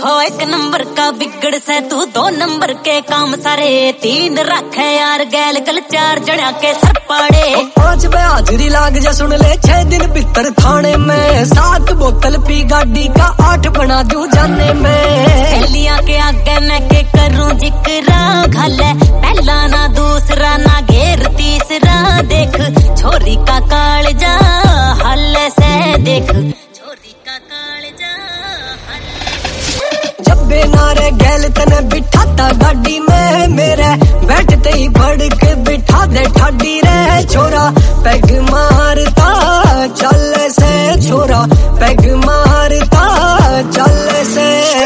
हो एक नंबर का बिगड़ से तू, 2 नंबर के काम सारे, 3 रखे यार गैल कल 4 जड़ा के सर पाड़े। 5 पे हाजिरी लाग जा सुन ले, 6 दिन भीतर थाने में, 7 बोतल पी गाड़ी का 8 बना दूं जाने में। सहेलियां के आगे मैं के करूं जिक्रा, घाले पहला ना दूसरा ना घेर तीसरा, देख छोरी का कालजा हल्ले से, देख छोरी का कालजा हल्ले। जब बेनारे गैल तने बिठाता गाड़ी में मेरे, बैठते ही भड़ के बिठा दे ठाडी रे छोरा, पैग मारता चल से छोरा, पैग मारता चल से।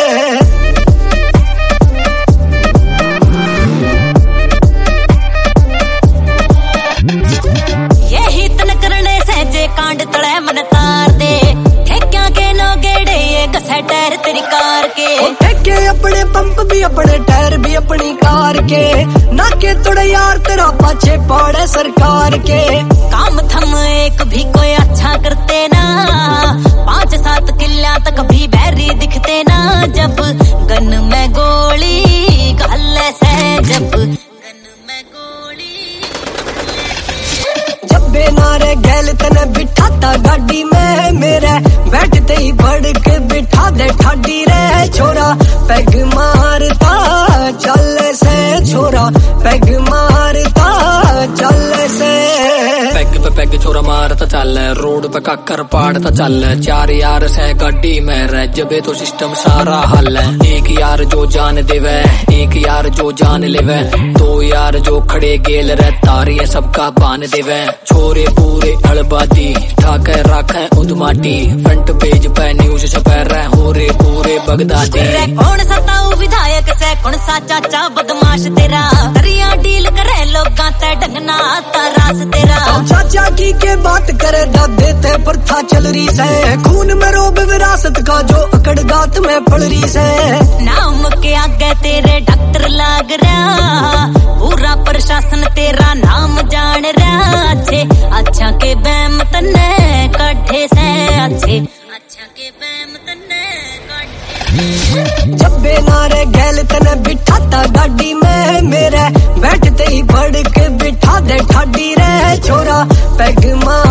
यही तन करने से जे कांड तड़े मन तार दे, ठेक्या के नो गेड़े ये घसे टायर तेरी कार के, ठेके अपने पंप भी अपने टायर भी अपनी कार के, नाके तोड़े यार तेरा पाछे पड़े सरकार के। काम थम एक भी कोई अच्छा करते ना, 5-7 किल्ला तक भी बैरी दिखते ना, जब गन में गोली गले से, जब गन में गोली। जब बेनारे गैल तने बिठाता गाड़ी में मेरे, बैठते ही भड़ के बिठा दे ठाडी रे छोरा, पैग मारता चल से छोरा, पैग मारता चल से। पैग पे पैग छोरा मारता चल, रोड पे काकर पाड़ता चल, 4 यार से गाड़ी में रह, जबे तो सिस्टम सारा हल है। 1 यार जो जान देवे, 1 यार जो जान लेवे, 2 यार जो खड़े गेल रह, तारिये सबका पान देवे। छोरे पूरे अड़बादी ठाके राखे उदमाटी, फ्रंट पेज पे न्यूज छपे रहे हो रे पूरे बगदादी। कौन सताऊ विधायक से कौन सा चाचा बदमाश तेरा, दरिया डील करे लोगां ते ढंगना आता रास तेरा। चाचा की के बात करे दादे ते प्रथा चल रही से, खून में रोब विरासत का जो अकड़ गात में पड़ रही से। नाम के आगे तेरे डॉक्टर लाग रहा, पूरा प्रशासन तेरा नाम जान रहा, अच्छे अच्छा के बैम तन्ने काढ़े से, अच्छे अच्छा के बैम तन्ने काढ़े। जब बेनारे गैल तने बिठाता गाड़ी में मेरे, बैठते ही भड़ के बिठा दे ठाडी रे छोरा, पैग मार